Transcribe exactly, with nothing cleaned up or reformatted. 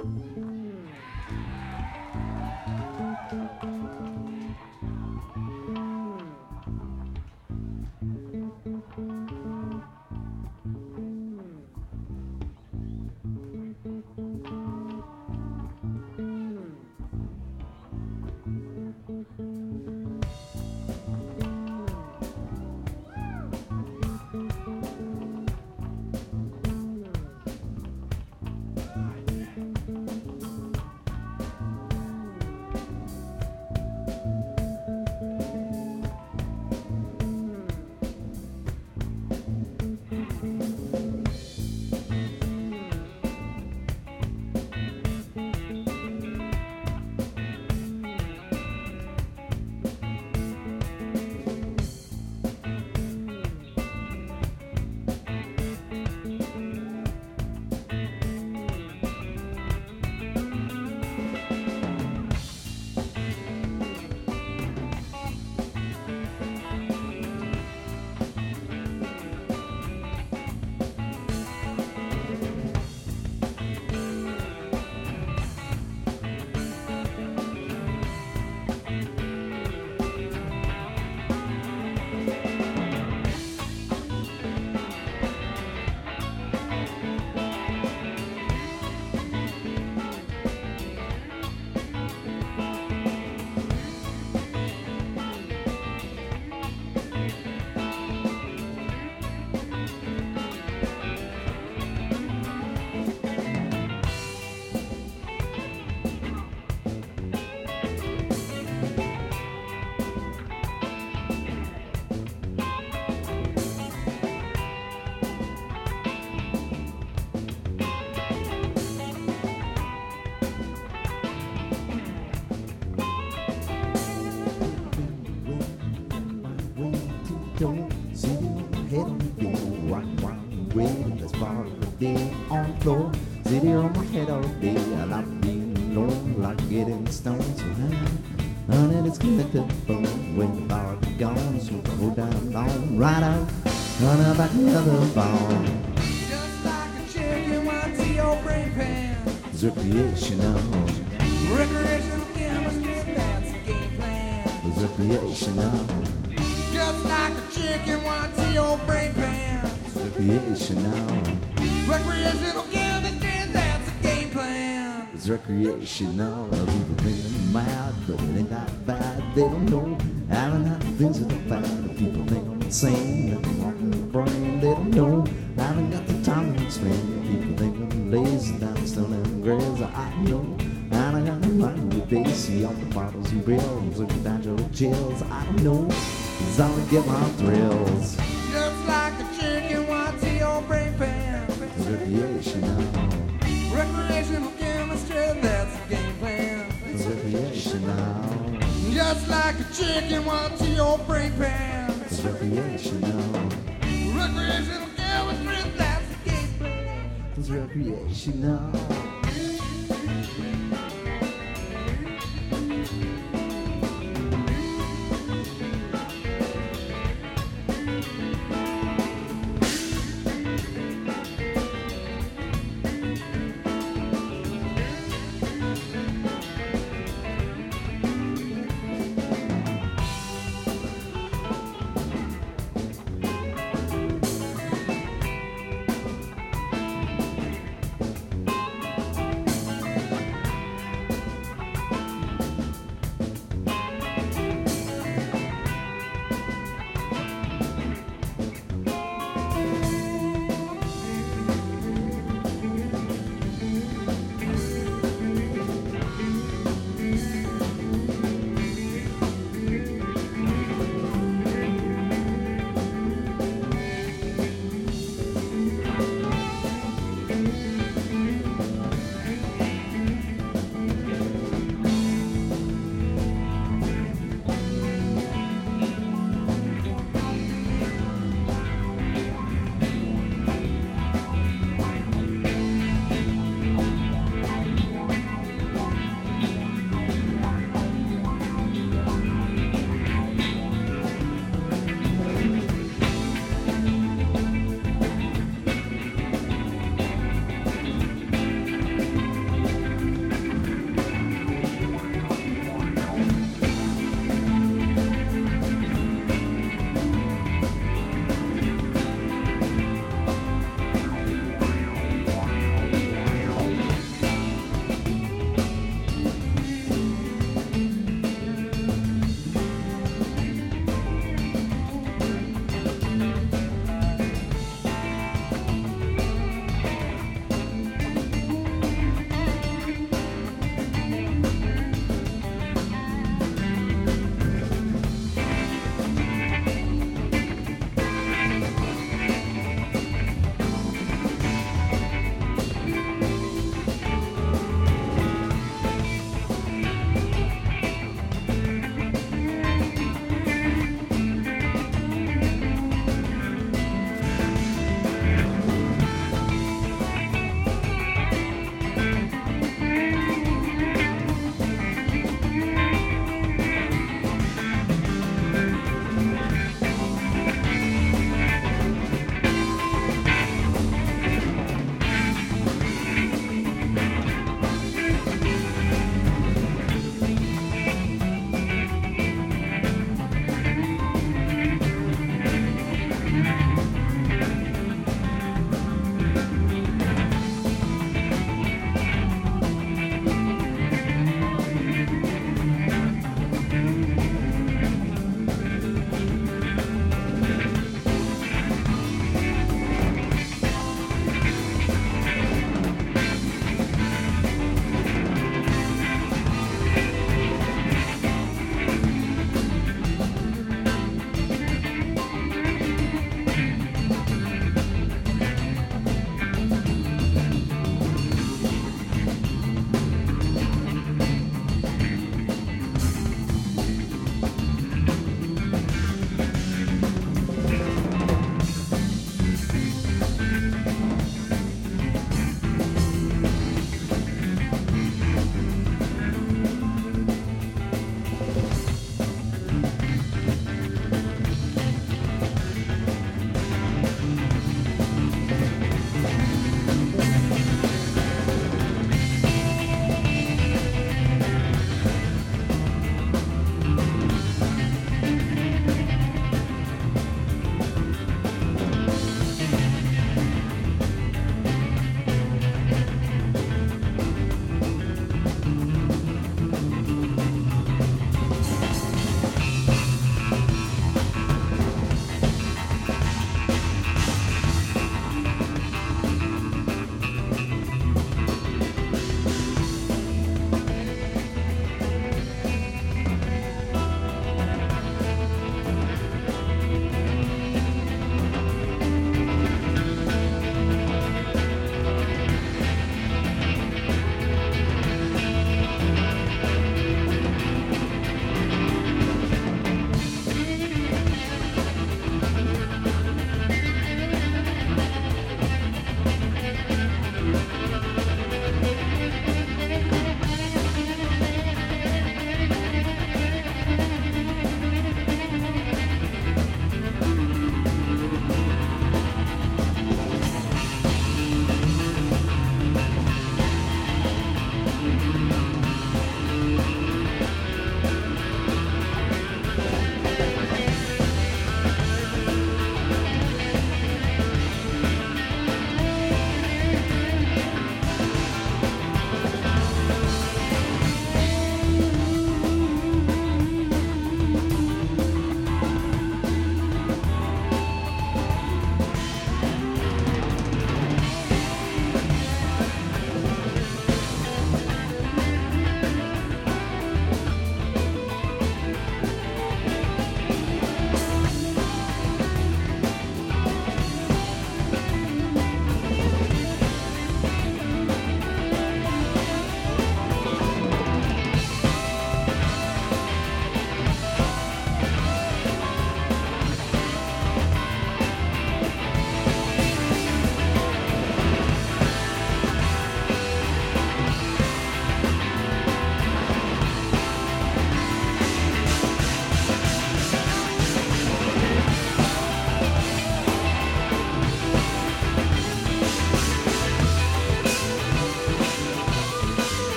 Floor, city on my head all day. I like being alone, like getting stoned so high. Honey, it's connected phone when the bar is gone, so we go down long, right out, run up at the other bar. Just like a chicken, one to your brain pan. It's recreational, Recreational chemistry, that's a game plan. it's recreational, Just like a chicken, one to your brain pan. it's recreational. Recreational chemistry, that's a game plan. It's recreational. People think I'm mad, but it ain't that bad. They don't know how and how things are bad. People think I'm insane, nothing wrong in the brain. They don't know I haven't got the time to spend. People think I'm lazy, down stone and grays. I know, and I got a mind with bass. See all the bottles and bills, looking down your chills. I don't know, it's how I get my thrills. Just like a chicken, one to your brain pan. It's recreational. Recreational chemistry, that's a game plan. It's recreational. Just like a chicken, one to your brain pan. It's recreational. Recreational chemistry, that's a game plan. It's recreational.